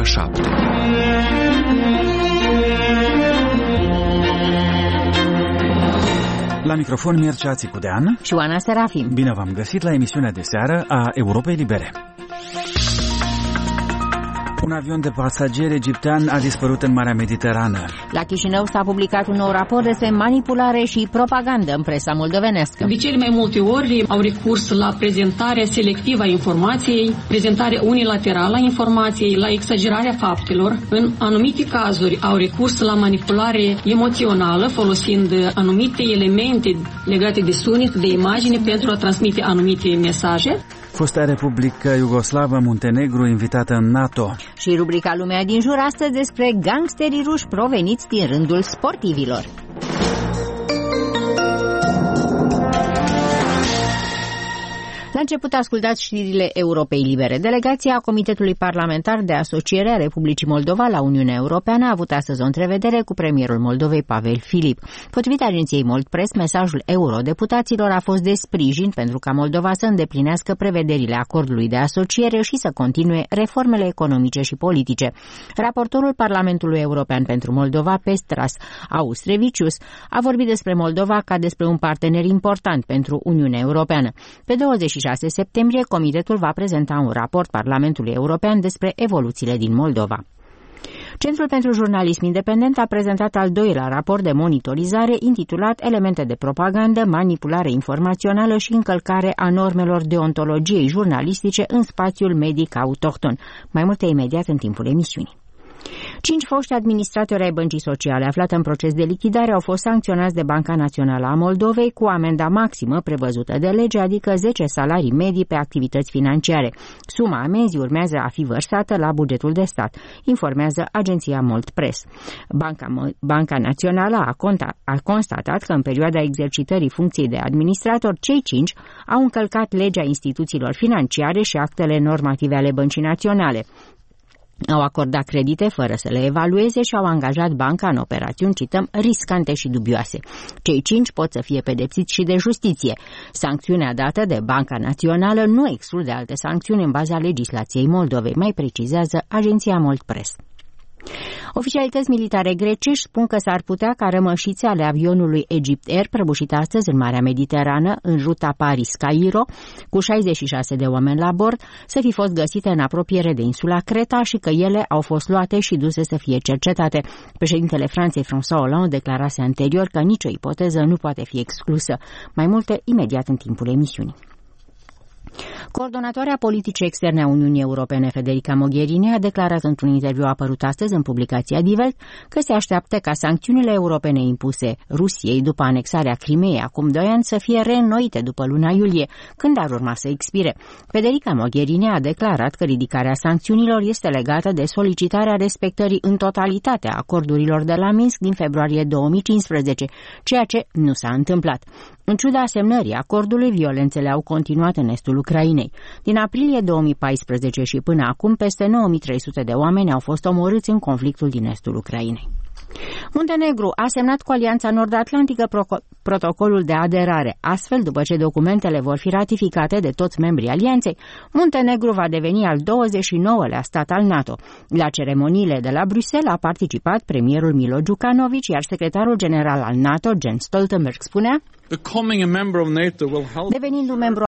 7. La microfon Mircea Țicudean și Oana Serafim. Bine v-am găsit la emisiunea de seară a Europei Libere. Un avion de pasageri egiptean a dispărut în Marea Mediterană. La Chișinău s-a publicat un nou raport despre manipulare și propagandă în presa moldovenească. De cele mai multe ori au recurs la prezentarea selectivă a informației, prezentarea unilaterală a informației, la exagerarea faptelor. În anumite cazuri au recurs la manipulare emoțională, folosind anumite elemente legate de sunet, de imagine, pentru a transmite anumite mesaje. Fosta Republică Iugoslavă Muntenegru invitată în NATO. Și rubrica Lumea din jur astăzi despre gangsterii ruși proveniți din rândul sportivilor. La început ascultați știrile Europei Libere. Delegația Comitetului Parlamentar de Asociere a Republicii Moldova la Uniunea Europeană a avut astăzi o întrevedere cu premierul Moldovei Pavel Filip. Potrivit agenției Moldpress, mesajul eurodeputaților a fost de sprijin pentru ca Moldova să îndeplinească prevederile acordului de asociere și să continue reformele economice și politice. Raportorul Parlamentului European pentru Moldova, Pestras Austrevicius, a vorbit despre Moldova ca despre un partener important pentru Uniunea Europeană. Pe 26 septembrie, Comitetul va prezenta un raport Parlamentului European despre evoluțiile din Moldova. Centrul pentru Jurnalism Independent a prezentat al doilea raport de monitorizare intitulat Elemente de propagandă, manipulare informațională și încălcare a normelor deontologiei jurnalistice în spațiul medic autohton. Mai multe imediat în timpul emisiunii. 5 foști administratori ai Băncii Sociale aflate în proces de lichidare au fost sancționați de Banca Națională a Moldovei cu amenda maximă prevăzută de lege, adică 10 salarii medii pe activități financiare. Suma amenzii urmează a fi vărsată la bugetul de stat, informează agenția Moldpress. Banca Națională a constatat că în perioada exercitării funcției de administrator, cei 5 au încălcat legea instituțiilor financiare și actele normative ale Băncii Naționale. Au acordat credite fără să le evalueze și au angajat banca în operațiuni, cităm, riscante și dubioase. Cei 5 pot să fie pedepsiți și de justiție. Sancțiunea dată de Banca Națională nu exclude alte sancțiuni în baza legislației Moldovei, mai precizează agenția Moldpress. Oficialități militare grecești spun că s-ar putea ca rămășițe ale avionului Egypt Air prăbușit astăzi în Marea Mediterană, în ruta Paris-Cairo, cu 66 de oameni la bord, să fi fost găsite în apropiere de insula Creta și că ele au fost luate și duse să fie cercetate. Președintele Franței, François Hollande, declarase anterior că nicio ipoteză nu poate fi exclusă. Mai multe imediat în timpul emisiunii. Coordonatoarea politicii externe a Uniunii Europene, Federica Mogherini, a declarat într-un interviu apărut astăzi în publicația Die Welt că se așteaptă ca sancțiunile europene impuse Rusiei după anexarea Crimeei acum 2 ani să fie reînnoite după luna iulie, când ar urma să expire. Federica Mogherini a declarat că ridicarea sancțiunilor este legată de solicitarea respectării în totalitate a acordurilor de la Minsk din februarie 2015, ceea ce nu s-a întâmplat. În ciuda semnării acordului, violențele au continuat în estul Ucrainei. Din aprilie 2014 și până acum, peste 9300 de oameni au fost omorâți în conflictul din estul Ucrainei. Muntenegru a semnat cu Alianța Nord-Atlantică protocolul de aderare. Astfel, după ce documentele vor fi ratificate de toți membrii alianței, Muntenegru va deveni al 29-lea stat al NATO. La ceremoniile de la Bruxelles a participat premierul Milo Đukanović, iar secretarul general al NATO, Jens Stoltenberg, spunea: Becoming a member of NATO will help. Devenind un membru